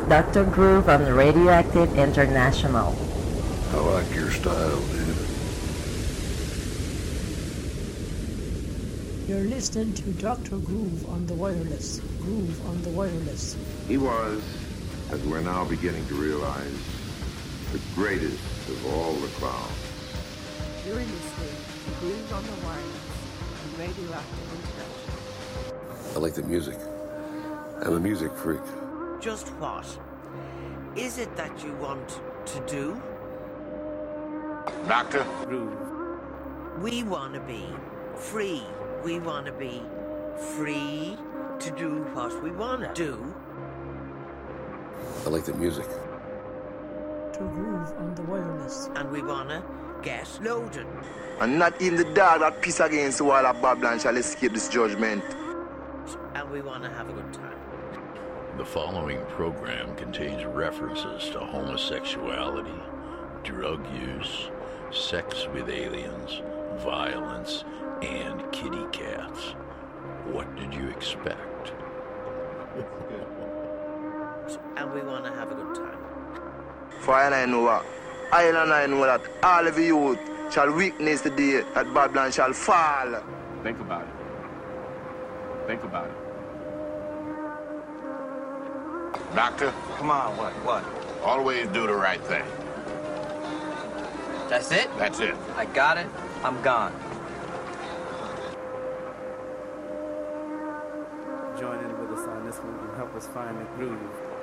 Dr. Groove on Radioactive International. I like your style, dude. You're listening to Dr. Groove on the wireless. Groove on the wireless. He was, as we're now beginning to realize, the greatest of all the clowns. You're listening to Groove on the wireless on Radioactive International. I like the music. I'm a music freak. Just what is it that you want to do? Doctor? Groove. We want to be free. We want to be free to do what we want to do. I like the music. To Groove on the wireless. And we want to get loaded. And not even the dog that piss against the wall of Babylon shall escape this judgment. And we want to have a good time. The following program contains references to homosexuality, drug use, sex with aliens, violence, and kitty cats. What did you expect? And we want to have a good time. For I know what? I know that all of you youth shall witness the day that Babylon shall fall. Think about it. Think about it. Doctor? Come on, what? Always do the right thing. That's it? That's it. I got it. I'm gone. Join in with us on this one and help us find the groove.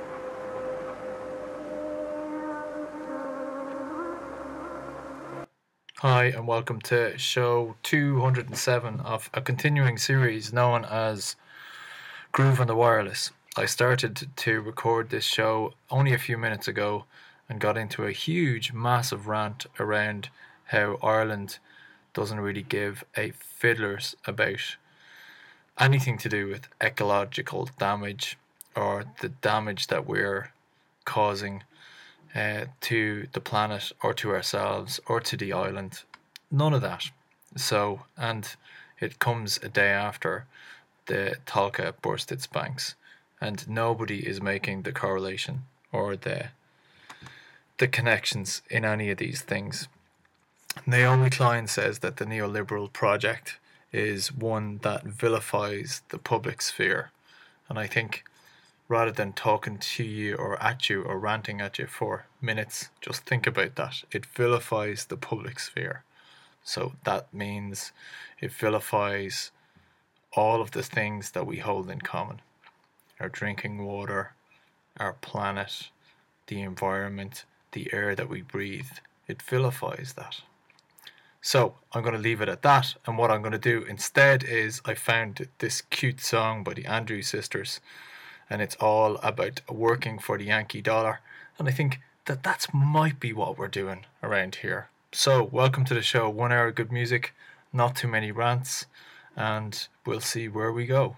Hi and welcome to show 207 of a continuing series known as Groove on the Wireless. I started to record this show only a few minutes ago and got into a huge, massive rant around how Ireland doesn't really give a fiddler's about anything to do with ecological damage or the damage that we're causing to the planet or to ourselves or to the island. None of that. So, and it comes a day after the Talca burst its banks, and nobody is making the correlation or the connections in any of these things. Naomi Klein says that the neoliberal project is one that vilifies the public sphere, and I think rather than talking to you or at you or ranting at you for minutes, just think about that. It vilifies the public sphere. So that means it vilifies all of the things that we hold in common. Our drinking water, our planet, the environment, the air that we breathe. It vilifies that. So I'm going to leave it at that, and what I'm going to do instead is I found this cute song by the Andrews Sisters, and it's all about working for the Yankee dollar, and I think that that's might be what we're doing around here. So welcome to the show. 1 hour of good music, not too many rants, and we'll see where we go.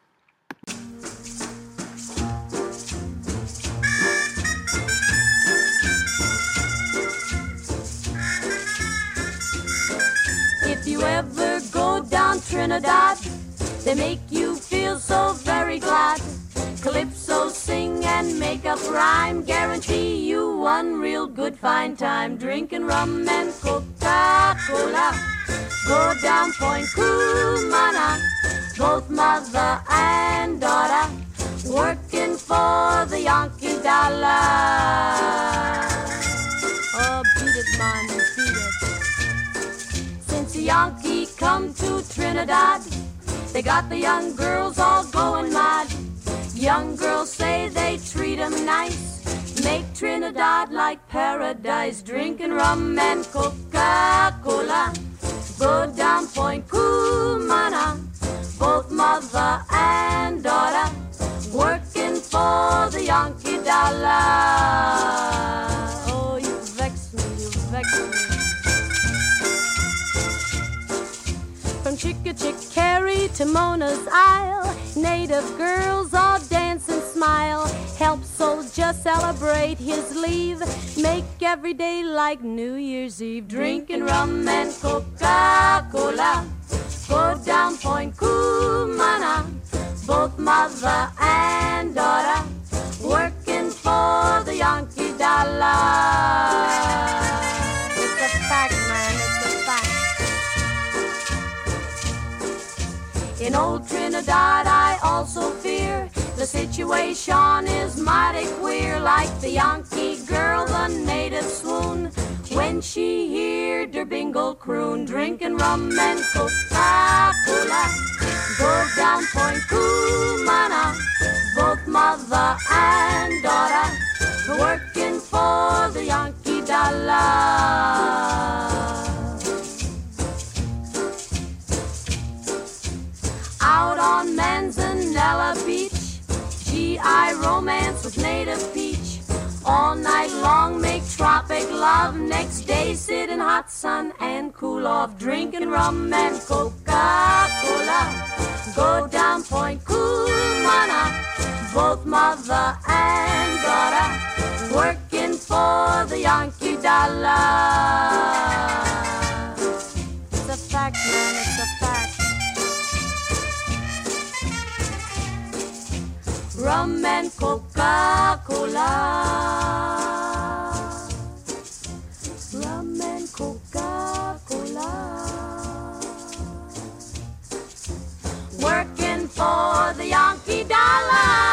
If you ever go down Trinidad, they make you feel so very glad. Calypso sing and make up rhyme, guarantee you one real good fine time. Drinking rum and Coca-Cola, go down Point Cumana, both mother and daughter, working for the Yankee dollar. Oh, beat it, man, beat it. Since the Yankee come to Trinidad, they got the young girls all going mad. Young girls say they treat 'em nice, make Trinidad like paradise. Drinking rum and Coca-Cola, go down Point Cumana, both mother and daughter, working for the Yankee dollar. Oh, you vex me, you vex me. From Chickachickarry to Mona's Isle, native girls all dance and smile. Help soldier celebrate his leave, make every day like New Year's Eve. Drinking rum and Coca-Cola, go down Point Cumana, both mother and daughter, working for In old Trinidad I also fear the situation is mighty queer. Like the Yankee girl, the native swoon when she heard der bingle croon, drinking rum and Coca-Cola. Go down Point Cumana, both mother and daughter, working for the Yankee dollar. Out on Manzanella Beach, GI romance with native peach. All night long make tropic love. Next day sit in hot sun and cool off, drinking rum and Coca-Cola. Go down Point Cumana, both mother and daughter, working for the Yankee dollar. It's a fact, man, it's a fact. Rum and Coca-Cola. Rum and Coca-Cola. Working for the Yankee dollar.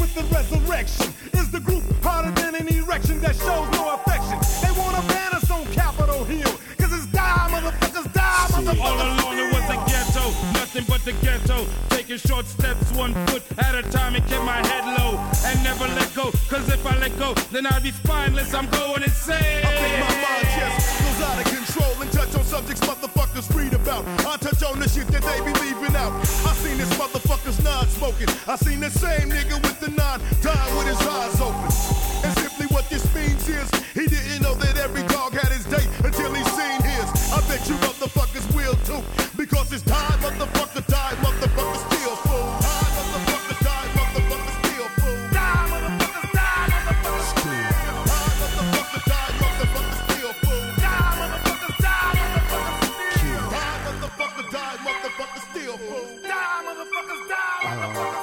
with the resurrection. Is the group harder than an erection that shows no affection? They wanna ban us on Capitol Hill, cause it's die, motherfuckers, die, motherfuckers. All along it was a ghetto, nothing but the ghetto. Taking short steps, 1 foot at a time, and kept my head low and never let go. Cause if I let go, then I'd be spineless. I'm going insane. I think my mind just goes out of control and touch on subjects motherfuckers read about. I touch on the shit that they be leaving out. I seen this motherfucker's non-smoking. I seen the same nigga with the 9 dying with his eyes open. And simply what this means is he didn't know that every dog had his day until he seen his. I bet you motherfuckers will too, because it's time, motherfucker, die, motherfucker, still fool. Die, motherfucker, die, motherfucker, still fool. Die, motherfucker, die, motherfucker, still. Die, motherfucker, die, motherfucker, still fool. Die, motherfucker, die, motherfucker, still. Die, motherfucker, die, motherfucker, still fool. Die, motherfuckers, die, motherfucker,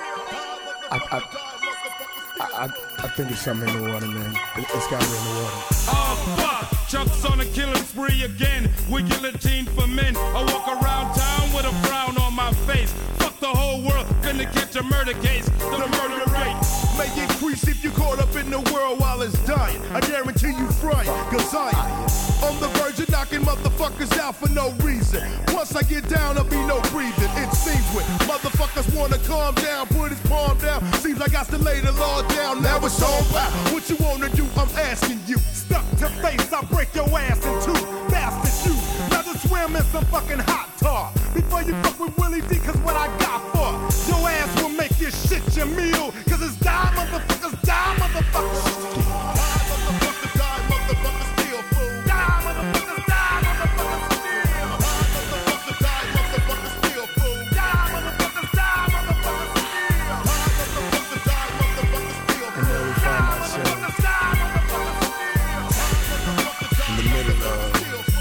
I think it's something in the water, man. It's gotta be in the water. Oh, fuck! Chuck's on a killing spree again. With guillotine for men. I walk around town with a frown on my face. Fuck the whole world, gonna catch a murder case. The murder rate may increase if you caught up in the world while it's dying. I guarantee you frying, cause I am on the verge of knocking motherfuckers out for no reason. Once I get down, there'll be no breathing. It seems when motherfuckers wanna calm down, put his palm down. Seems like I still lay the law down. Now it's all about what you wanna do, I'm asking you. Stuck to face, I break your ass in two. Bastard, you rather swim in some fucking hot tar before you fuck with Willie D, cause what I got for your ass will make your shit your meal. Cause it's die, motherfuckers, die, motherfuckers. Die, motherfuckers, die, motherfuckers, still fool. Die, motherfuckers, die, motherfuckers, still. Die, motherfuckers, die, motherfuckers, still fool. Die, motherfuckers, die, motherfuckers, still. Die, motherfuckers, die, motherfuckers, still. And there we find ourselves in the middle of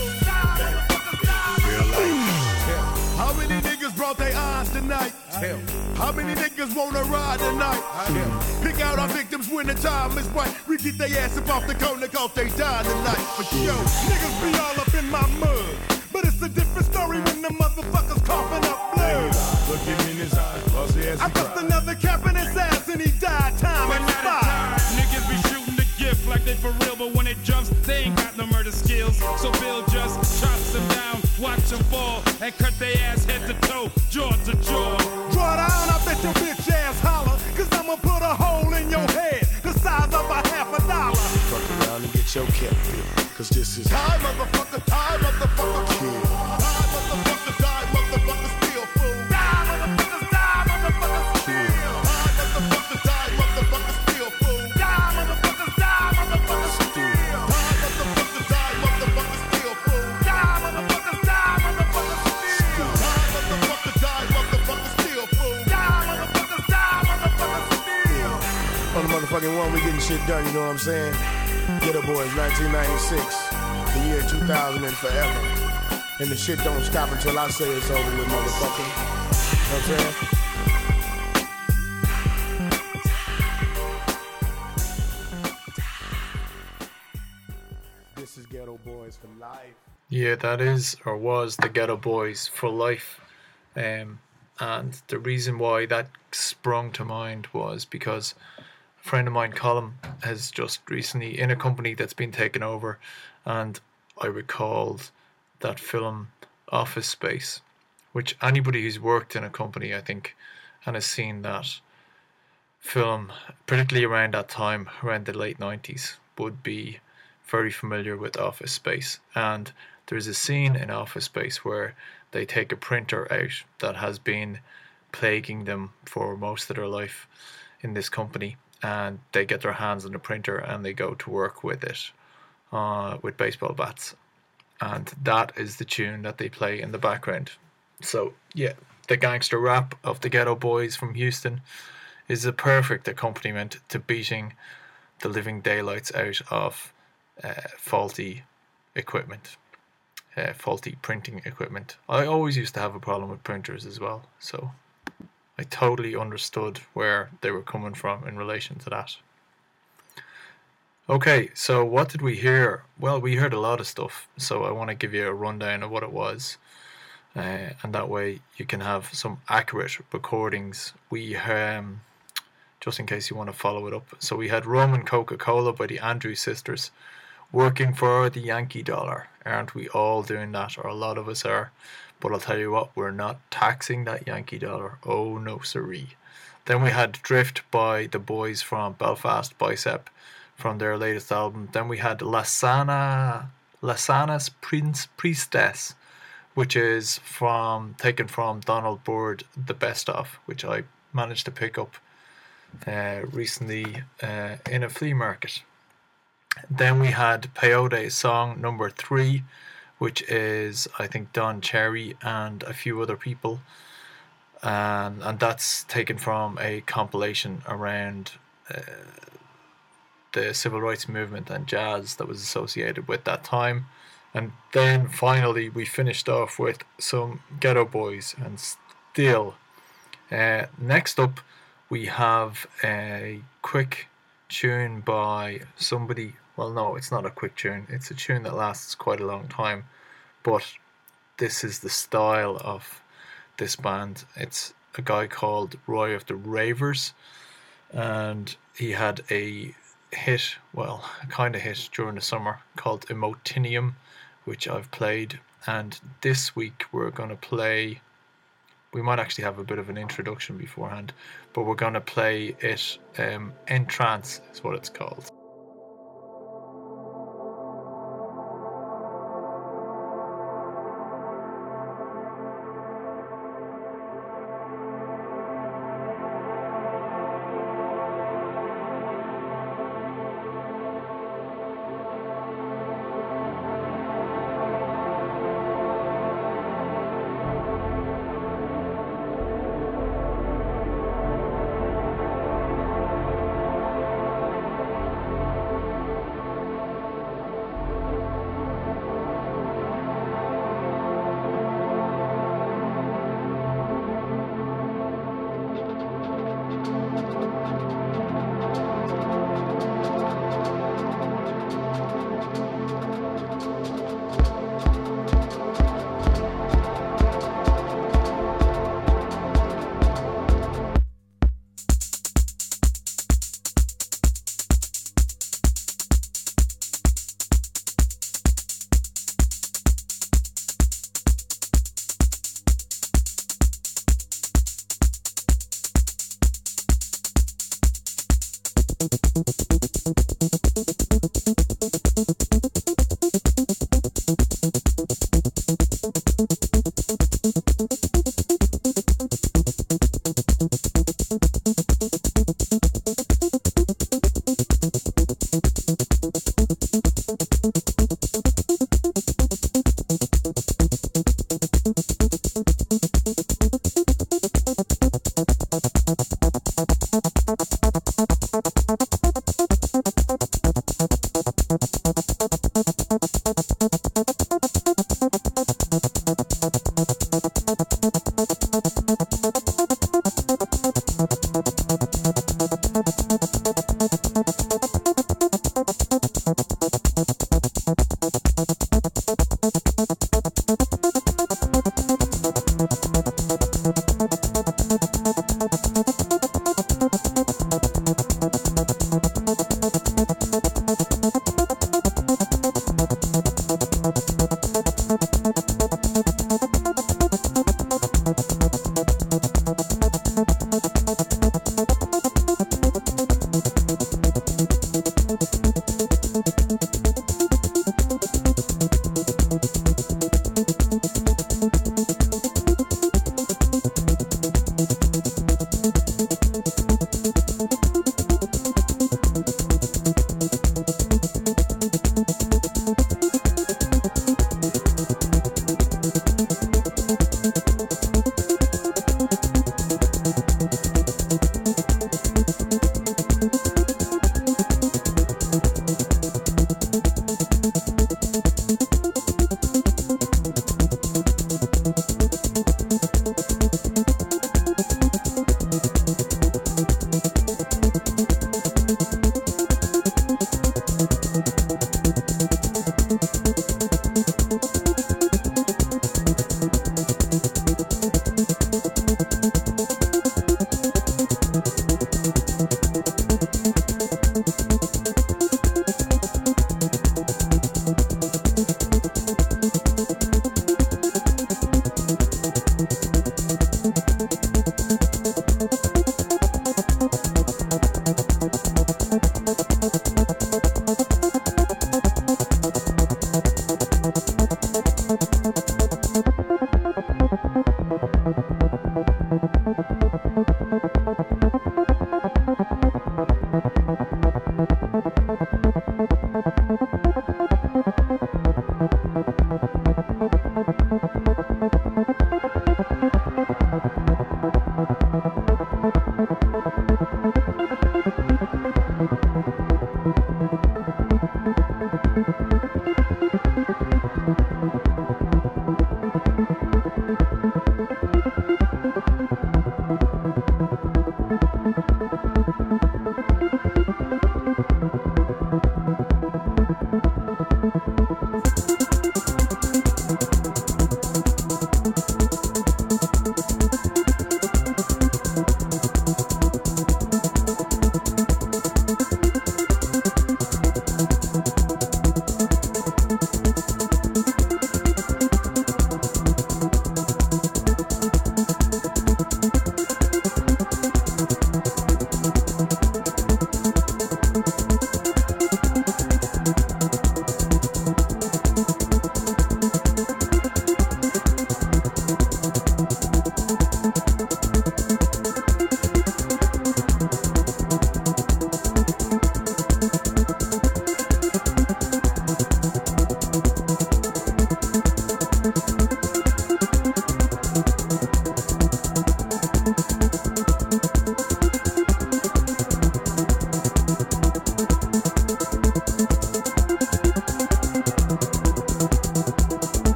real life. How many niggas brought their eyes tonight? How many niggas wanna ride tonight? Pick out our victims when the time is right. We get their ass up off the corner cause they die tonight. But yo, niggas be all up in my mud. But it's a different story when the motherfuckers coughing up blood. Look him in his eyes, I bust another cap in his ass and he died. Time expired. Niggas be shooting the gift like they for real, but when it jumps, they ain't got no murder skills. So Bill just chops them down, watch them fall, and cut their ass head to toe, jaw to jaw. Draw down, I bet your bitch ass holler, cause I'ma put a hole in your head, the size of a $50. Fuck around and get your cat bit, cause this is time, motherfucker, kid. Die, motherfucker, die, motherfucker, still fool. Die, motherfuckers, die, motherfucker, still. Die, motherfucker, die, motherfucker, still fool. Die, motherfuckers, die, motherfucker, still. Die, motherfucker, die, motherfucker, still fool. Die, motherfuckers, die, motherfucker, still. Die, motherfucker, die, motherfucker, still fool. Die, motherfuckers, die, motherfucker, still. On the motherfucking one, we getting shit done, you know what I'm saying? Ghetto Boys, 1996, the year 2000 and forever. And the shit don't stop until I say it's over with, motherfucker. You know what I'm saying? This is Ghetto Boys for life. Yeah, that is, or was, the Ghetto Boys for life. And the reason why that sprung to mind was because a friend of mine, Colin, has just recently in a company that's been taken over, and I recalled that film Office Space, which anybody who's worked in a company, I think, and has seen that film, particularly around that time, around the late 90s, would be very familiar with Office Space. And there's a scene in Office Space where they take a printer out that has been plaguing them for most of their life in this company, and they get their hands on the printer and they go to work with it with baseball bats, and that is the tune that they play in the background. So yeah, the gangster rap of the Ghetto Boys from Houston is a perfect accompaniment to beating the living daylights out of faulty equipment, faulty printing equipment. I always used to have a problem with printers as well, so I totally understood where they were coming from in relation to that. Okay, so what did we hear? Well, we heard a lot of stuff, so I want to give you a rundown of what it was, and that way you can have some accurate recordings. We just just in case you want to follow it up. So we had Rum and Coca-Cola by the Andrews Sisters. Working for the Yankee dollar. Aren't we all doing that? Or a lot of us are. But I'll tell you what, we're not taxing that Yankee dollar. Oh no siree. Then we had Drift by the boys from Belfast Bicep from their latest album. Then we had Lasana's Priestess, which is taken from Donald Byrd, The Best Of, which I managed to pick up recently in a flea market. Then we had Peyote song number 3, which is, I think, Don Cherry and a few other people. And that's taken from a compilation around the civil rights movement and jazz that was associated with that time. And then finally we finished off with some Ghetto Boys and Still. Next up we have a quick tune by somebody. Well, no, it's not a quick tune. It's a tune that lasts quite a long time. But this is the style of this band. It's a guy called Roy of the Ravers. And he had a hit, well, a kind of hit during the summer called Emotinium, which I've played. And this week we're going to play... We might actually have a bit of an introduction beforehand. But we're going to play it... Entrance is what it's called.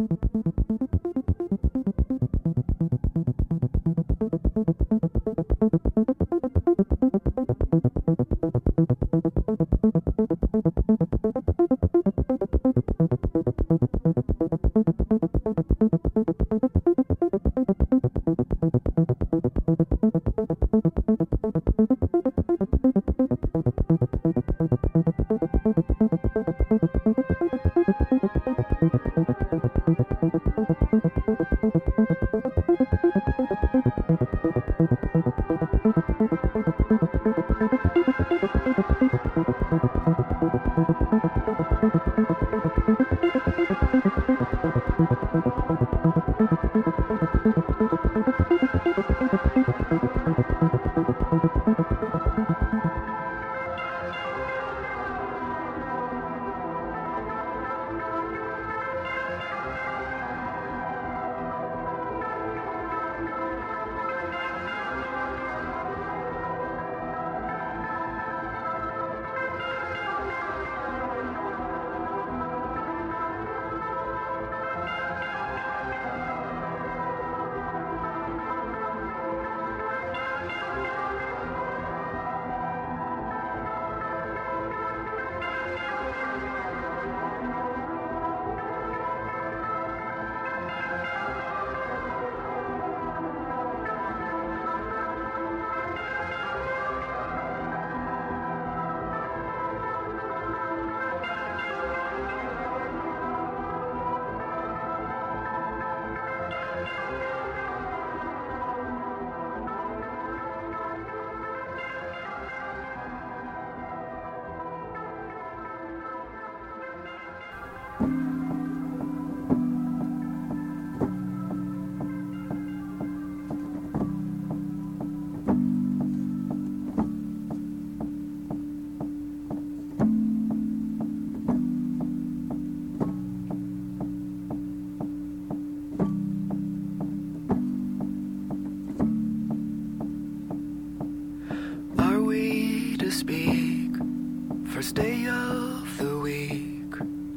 First day of the week,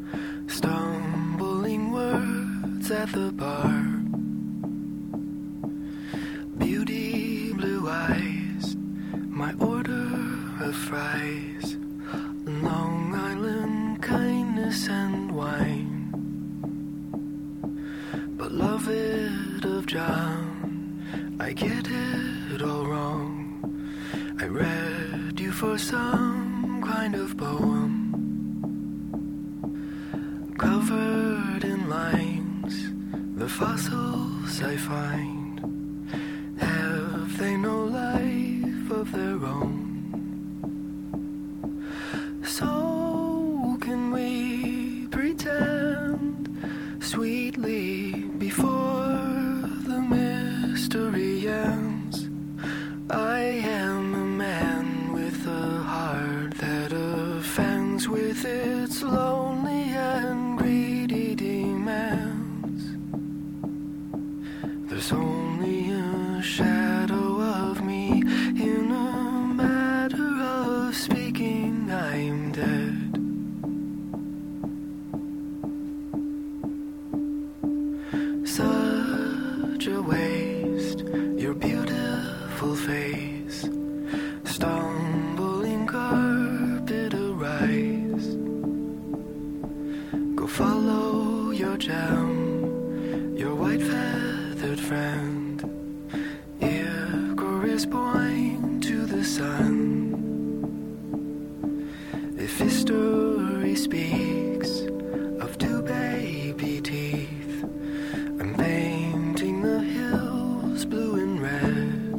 stumbling words at the bar. Beauty, blue eyes, my order of fries, Long Island kindness and wine. Beloved of John, I get it all wrong. I read you for some kind of poem, covered in lines, the fossils I find, have they no life of their own? So can we pretend sweetly before the mystery ends? I am a man with a heart that offends with its lonely and greedy demands. There's only a shadow of me in a matter of speaking. I'm dead. Such a waste, your beautiful face, stumbling carpet arise. Go follow your gem, your white feathered friend. Icarus point to the sun. If history speaks of two baby teeth, I'm painting the hills blue and red.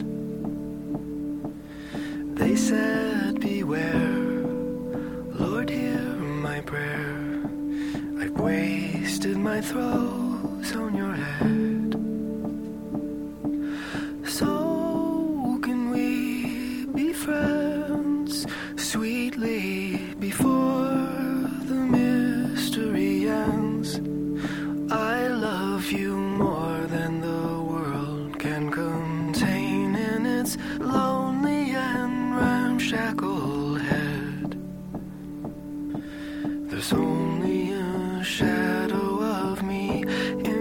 They said beware, Lord hear my prayer. I've wasted my throws on your head. So can we be friends sweetly before the mystery ends? I love you more than the world can contain in its lonely and ramshackle head. There's only a shadow of me in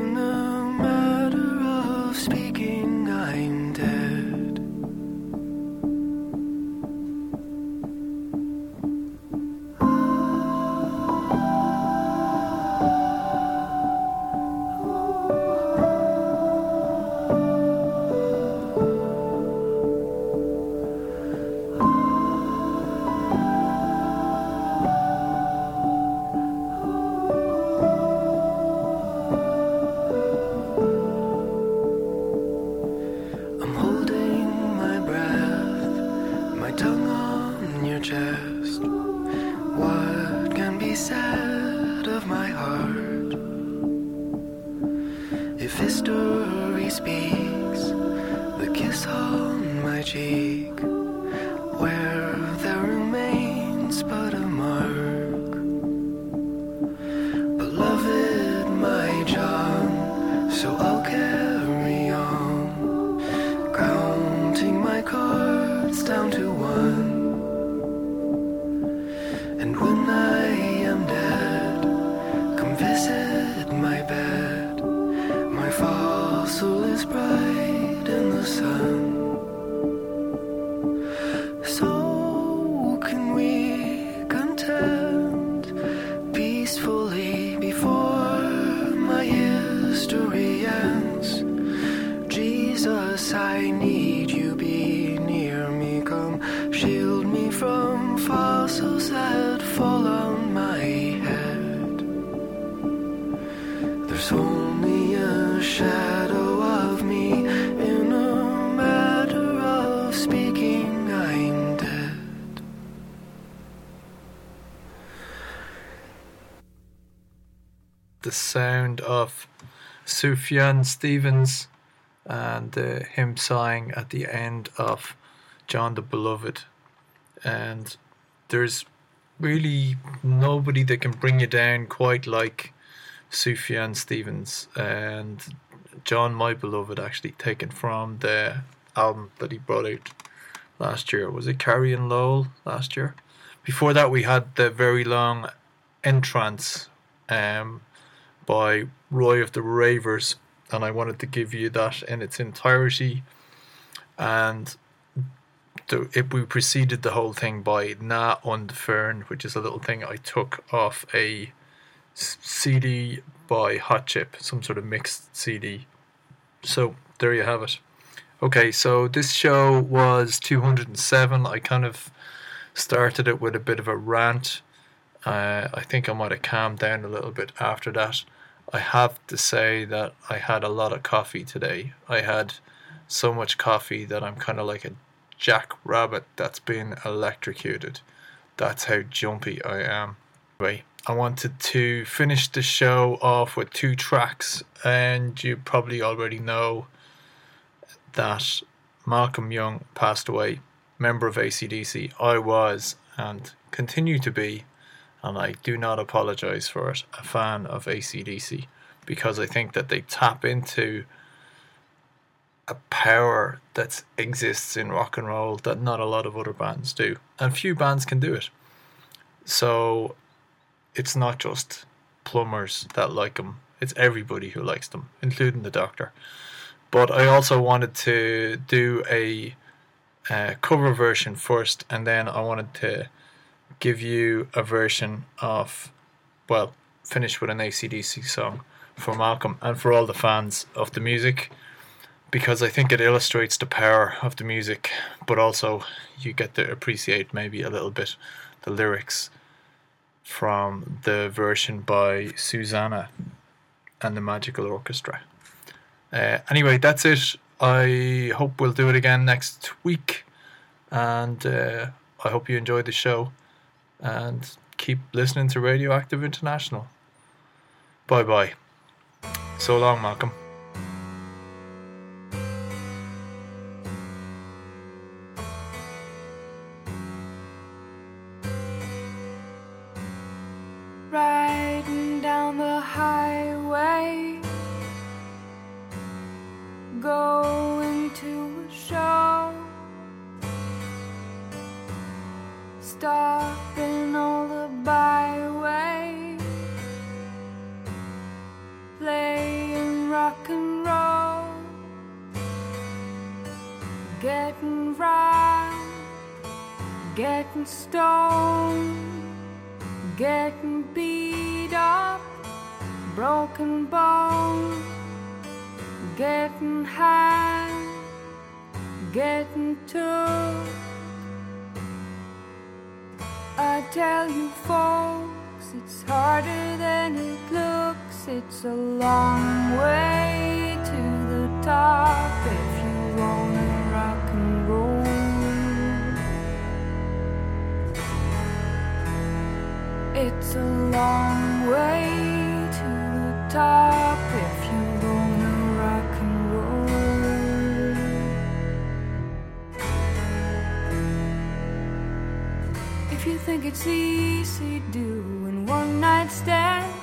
if history speaks, the kiss on my cheek, where there remains but a mark. Beloved, my John, so I'll carry on, counting my cards down to one. And when I am dead, come visit my bed. My fossil is bright in the sun. So can we contend peacefully before my history ends. Jesus, I need you, be near me, come shield me from fossils that fall on my head. There's only a shadow of me in a matter of speaking, I'm dead. The sound of Sufjan Stevens and him sighing at the end of John the Beloved. And there's really nobody that can bring you down quite like Sufjan Stevens and John My Beloved, actually taken from the album that he brought out last year. Was it Carrie and Lowell last year? Before that we had the very long Entrance by Roy of the Ravers, and I wanted to give you that in its entirety. And we preceded the whole thing by Na und Fern, which is a little thing I took off a CD by Hot Chip, some sort of mixed CD. So there you have it. Okay, so this show was 207. I kind of started it with a bit of a rant. I think I might have calmed down a little bit after that. I have to say that I had a lot of coffee today. I had so much coffee that I'm kind of like a jackrabbit that's been electrocuted. That's how jumpy I am. Anyway, I wanted to finish the show off with 2 tracks, and you probably already know that Malcolm Young passed away, member of AC/DC. I was, and continue to be, and I do not apologise for it, a fan of AC/DC, because I think that they tap into a power that exists in rock and roll that not a lot of other bands do, and few bands can do it. So it's not just plumbers that like them, it's everybody who likes them, including the doctor. But I also wanted to do a cover version first, and then I wanted to give you a version of, well, finish with an AC/DC song for Malcolm and for all the fans of the music, because I think it illustrates the power of the music, but also you get to appreciate maybe a little bit the lyrics from the version by Susanna and the Magical Orchestra. Anyway, that's it. I hope we'll do it again next week, and I hope you enjoyed the show, and keep listening to Radioactive International. Bye bye. So long, Malcolm. Riding down the highway, going to a show, stopping all the byway, playing rock and roll, getting round, getting stoned, getting beat up, broken bones, getting high, getting took. I tell you folks, it's harder than it looks. It's a long way to the top if you wanna rock and roll. It's a long way to the top if you wanna think it's easy doing one night stand.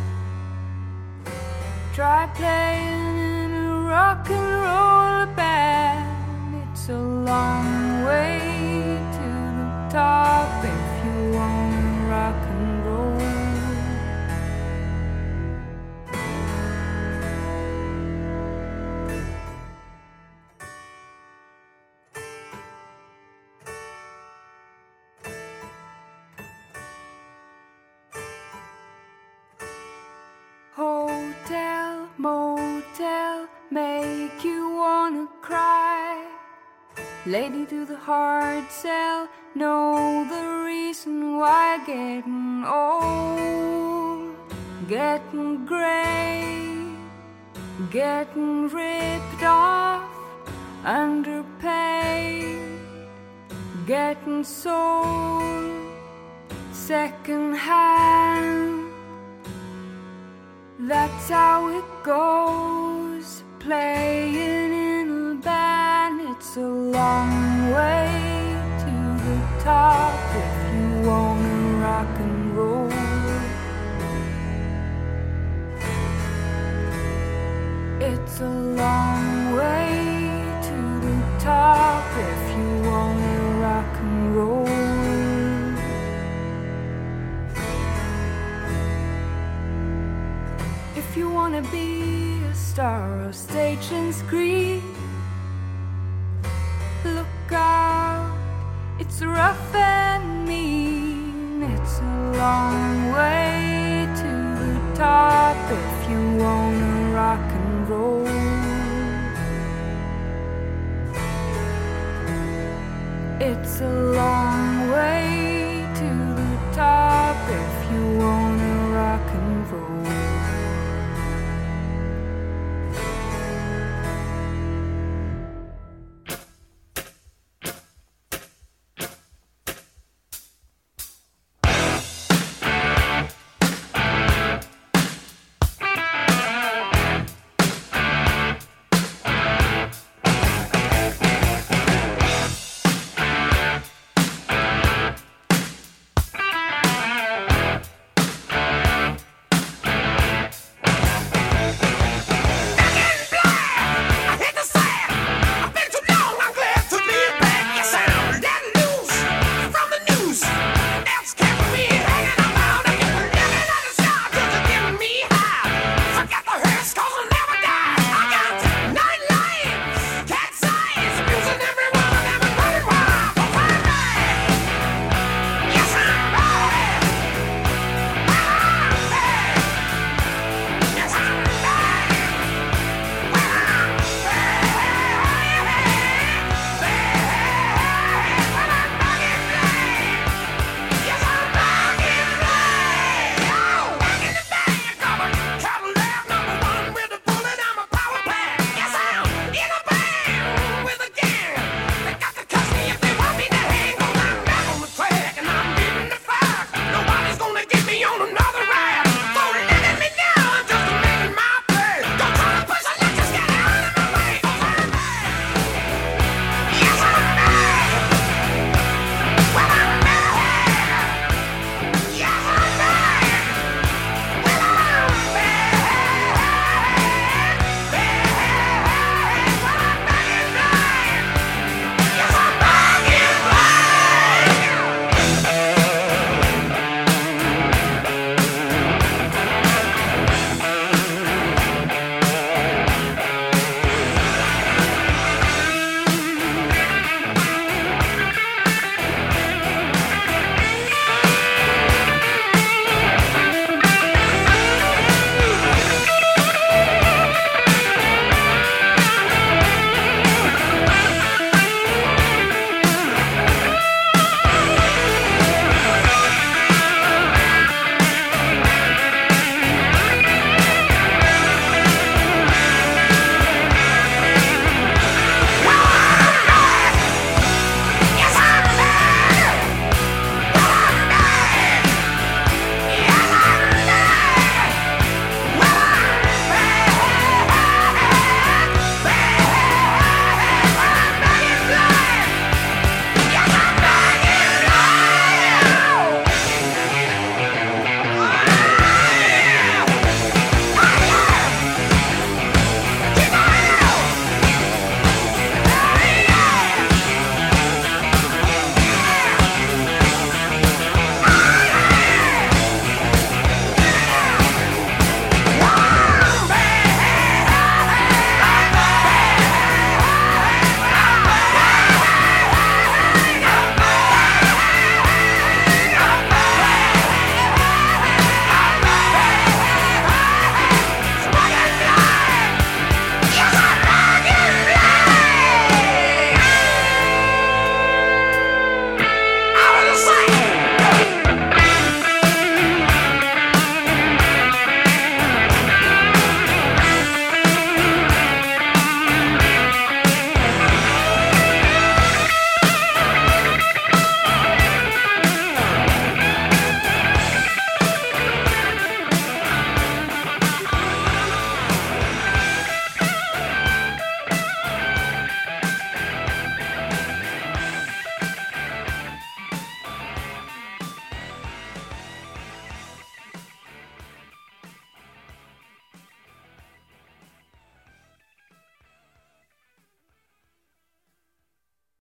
Try playing in a rock and roll band. It's a long way to the top if you wanna rock and roll. Hotel, motel, make you wanna cry. Lady to the hard sell, know the reason why. Getting old, getting gray, getting ripped off, underpaid, getting sold second hand. That's how it goes, playing in a band. It's a long way to the top if you wanna rock and roll. It's a long way to the top if you wanna rock and roll. If you wanna be a star of stage and screen, look out, it's rough and mean. It's a long way to the top if you wanna rock and roll. It's a long